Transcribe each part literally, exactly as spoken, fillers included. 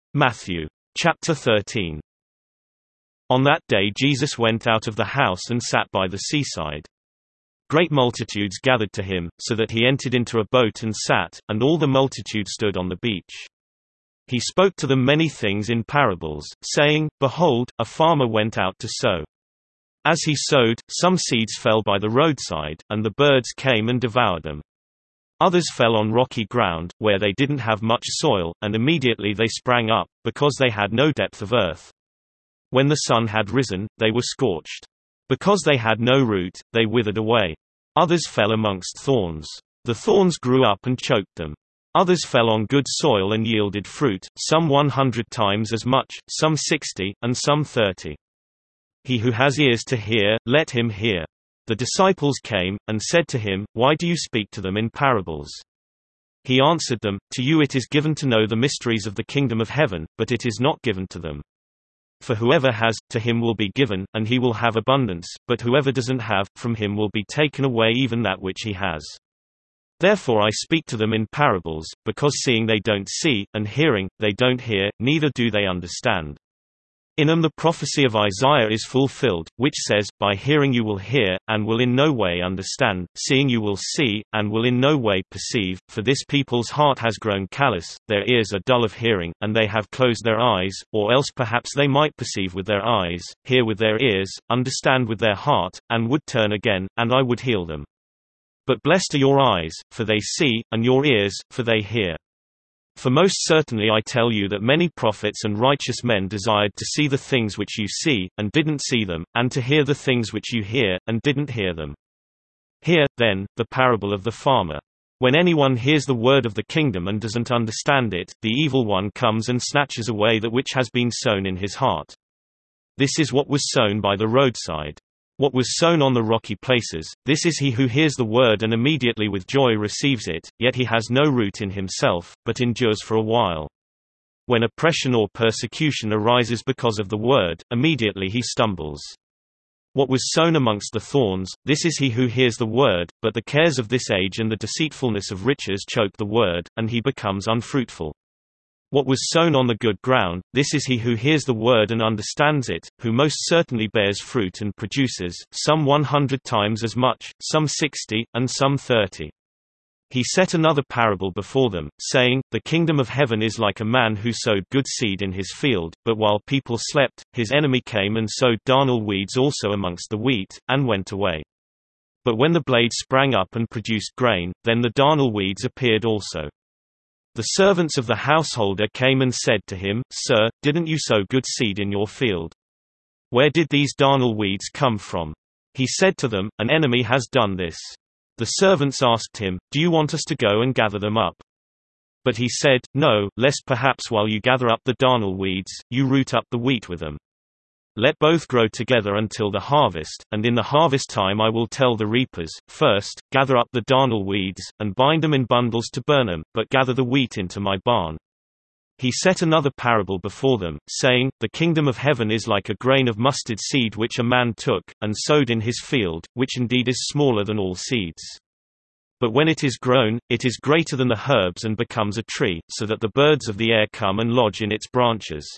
Matthew. Chapter thirteen. On that day Jesus went out of the house and sat by the seaside. Great multitudes gathered to him, so that he entered into a boat and sat, and all the multitude stood on the beach. He spoke to them many things in parables, saying, Behold, a farmer went out to sow. As he sowed, some seeds fell by the roadside, and the birds came and devoured them. Others fell on rocky ground, where they didn't have much soil, and immediately they sprang up, because they had no depth of earth. When the sun had risen, they were scorched. Because they had no root, they withered away. Others fell amongst thorns. The thorns grew up and choked them. Others fell on good soil and yielded fruit, some one hundred times as much, some sixty, and some thirty. He who has ears to hear, let him hear. The disciples came, and said to him, Why do you speak to them in parables? He answered them, To you it is given to know the mysteries of the kingdom of heaven, but it is not given to them. For whoever has, to him will be given, and he will have abundance, but whoever doesn't have, from him will be taken away even that which he has. Therefore I speak to them in parables, because seeing they don't see, and hearing, they don't hear, neither do they understand. In them the prophecy of Isaiah is fulfilled, which says, By hearing you will hear, and will in no way understand, seeing you will see, and will in no way perceive, for this people's heart has grown callous, their ears are dull of hearing, and they have closed their eyes, or else perhaps they might perceive with their eyes, hear with their ears, understand with their heart, and would turn again, and I would heal them. But blessed are your eyes, for they see, and your ears, for they hear. For most certainly I tell you that many prophets and righteous men desired to see the things which you see, and didn't see them, and to hear the things which you hear, and didn't hear them. Hear, then, the parable of the farmer. When anyone hears the word of the kingdom and doesn't understand it, the evil one comes and snatches away that which has been sown in his heart. This is what was sown by the roadside. What was sown on the rocky places, this is he who hears the word and immediately with joy receives it, yet he has no root in himself, but endures for a while. When oppression or persecution arises because of the word, immediately he stumbles. What was sown amongst the thorns, this is he who hears the word, but the cares of this age and the deceitfulness of riches choke the word, and he becomes unfruitful. What was sown on the good ground, this is he who hears the word and understands it, who most certainly bears fruit and produces, some one hundred times as much, some sixty, and some thirty. He set another parable before them, saying, The kingdom of heaven is like a man who sowed good seed in his field, but while people slept, his enemy came and sowed darnel weeds also amongst the wheat, and went away. But when the blade sprang up and produced grain, then the darnel weeds appeared also. The servants of the householder came and said to him, Sir, didn't you sow good seed in your field? Where did these darnel weeds come from? He said to them, An enemy has done this. The servants asked him, Do you want us to go and gather them up? But he said, No, lest perhaps while you gather up the darnel weeds, you root up the wheat with them. Let both grow together until the harvest, and in the harvest time I will tell the reapers, First, gather up the darnel weeds, and bind them in bundles to burn them, but gather the wheat into my barn. He set another parable before them, saying, The kingdom of heaven is like a grain of mustard seed which a man took, and sowed in his field, which indeed is smaller than all seeds. But when it is grown, it is greater than the herbs and becomes a tree, so that the birds of the air come and lodge in its branches.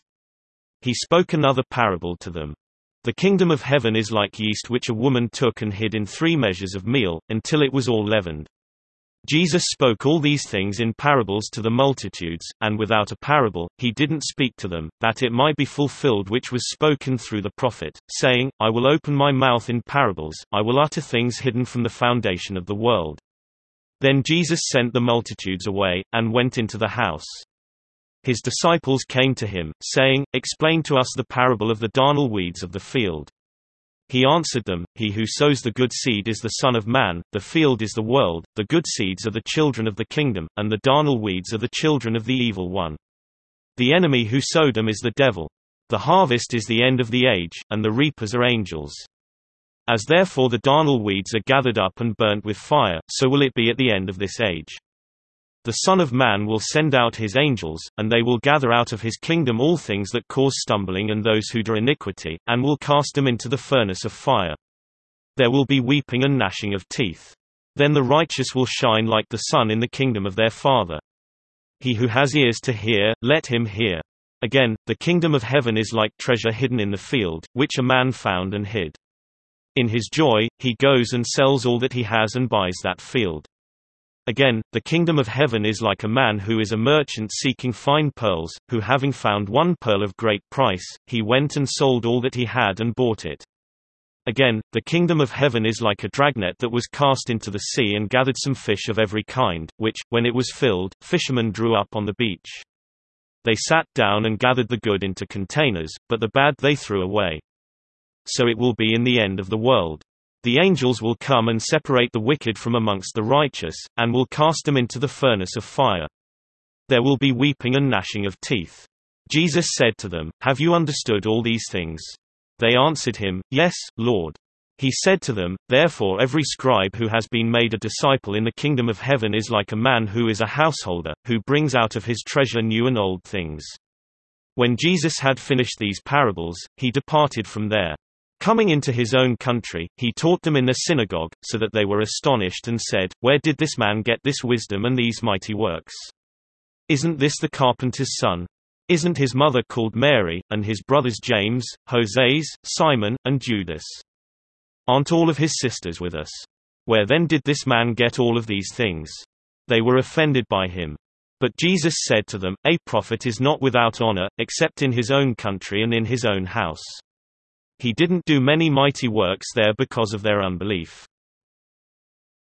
He spoke another parable to them. The kingdom of heaven is like yeast which a woman took and hid in three measures of meal, until it was all leavened. Jesus spoke all these things in parables to the multitudes, and without a parable, he didn't speak to them, that it might be fulfilled which was spoken through the prophet, saying, I will open my mouth in parables, I will utter things hidden from the foundation of the world. Then Jesus sent the multitudes away, and went into the house. His disciples came to him, saying, Explain to us the parable of the darnel weeds of the field. He answered them, He who sows the good seed is the Son of Man, the field is the world, the good seeds are the children of the kingdom, and the darnel weeds are the children of the evil one. The enemy who sowed them is the devil. The harvest is the end of the age, and the reapers are angels. As therefore the darnel weeds are gathered up and burnt with fire, so will it be at the end of this age. The Son of Man will send out his angels, and they will gather out of his kingdom all things that cause stumbling and those who do iniquity, and will cast them into the furnace of fire. There will be weeping and gnashing of teeth. Then the righteous will shine like the sun in the kingdom of their Father. He who has ears to hear, let him hear. Again, the kingdom of heaven is like treasure hidden in the field, which a man found and hid. In his joy, he goes and sells all that he has and buys that field. Again, the kingdom of heaven is like a man who is a merchant seeking fine pearls, who having found one pearl of great price, he went and sold all that he had and bought it. Again, the kingdom of heaven is like a dragnet that was cast into the sea and gathered some fish of every kind, which, when it was filled, fishermen drew up on the beach. They sat down and gathered the good into containers, but the bad they threw away. So it will be in the end of the world. The angels will come and separate the wicked from amongst the righteous, and will cast them into the furnace of fire. There will be weeping and gnashing of teeth. Jesus said to them, "Have you understood all these things?" They answered him, "Yes, Lord." He said to them, "Therefore every scribe who has been made a disciple in the kingdom of heaven is like a man who is a householder, who brings out of his treasure new and old things." When Jesus had finished these parables, he departed from there. Coming into his own country, he taught them in the synagogue, so that they were astonished and said, "Where did this man get this wisdom and these mighty works? Isn't this the carpenter's son? Isn't his mother called Mary, and his brothers James, Joses, Simon, and Judas? Aren't all of his sisters with us? Where then did this man get all of these things?" They were offended by him. But Jesus said to them, "A prophet is not without honor, except in his own country and in his own house." He didn't do many mighty works there because of their unbelief.